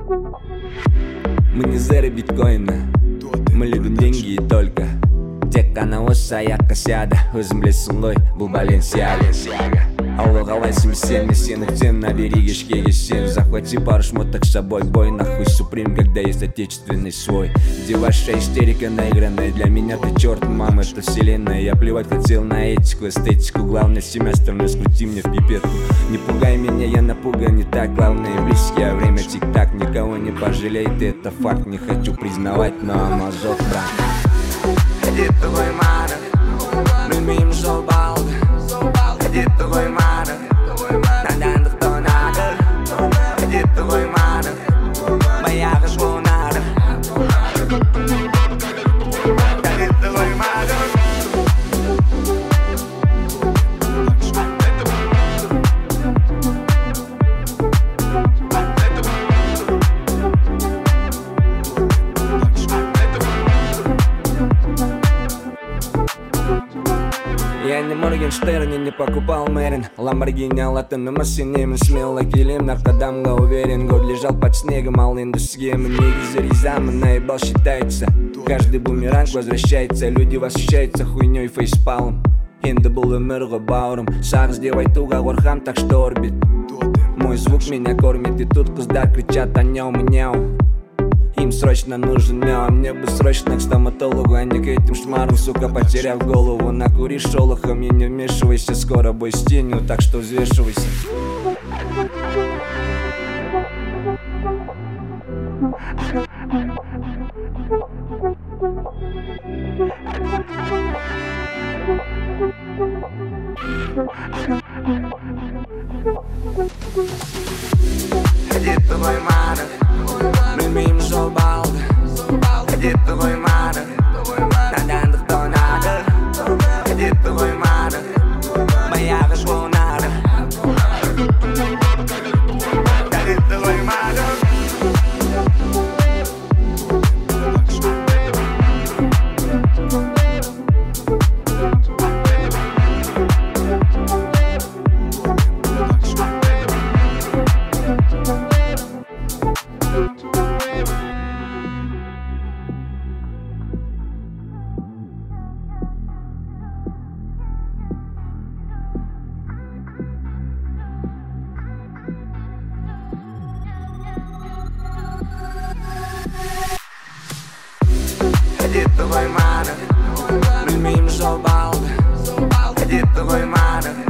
Мы не зеры биткоина, мы любим деньги и только. Тек қана осы аяққа сяды, өзің білесің ғой, бұл Баленсиага. Алло, қалайсың сен, мен сеніктен набери кешкеге сен. Захвати пару шмоток с собой, бой нахуй суприм, когда есть отечественный свой. Где ваша истерика наигранная, для меня ты черт, мама, это вселенная. Я плевать хотел на этику, эстетику, главное семестр, но скрути мне в пипетку. Не пугай меня, я напуган, не так, главное близкое время тик-так. Никого не пожалеет, это факт, не хочу признавать, но Амазов брат. Где-то твой мара, мы мимо жол балды. Где-то твой мара, надан кто надо. Где-то твой мара, моя хожу надо. Где-то твой мара. Я не Моргенштерн и не покупал Мэрин. Ламборгини алатын машинемін, смело келем, наркодамға уверен. Год лежал под снегом, ал енді схемы. Негізі ризамын, наебал считается. Каждый бумеранг возвращается. Люди восхищаются хуйней фейспалом. Енді бұл өмір ғой бауырым, шағыз деп айтуға қорқам, так что орбит. Мой звук меня кормит, и тут қыздар кричат аняу-мяу. Им срочно нужен мяу, а мне бы срочно к стоматологу, а не к этим шмарам, сука, потеряв голову. Накури шолохом и не вмешивайся, скоро бой с тенью, так что взвешивайся. Где-то твой мара, мы мимо жол балды. Где-то твой мара, надан кто надо. Где-то твой мара, моя хожу надо. Где-то твой мара. Где-то твой мара, мы мимо жол балды. Где-то твой мара,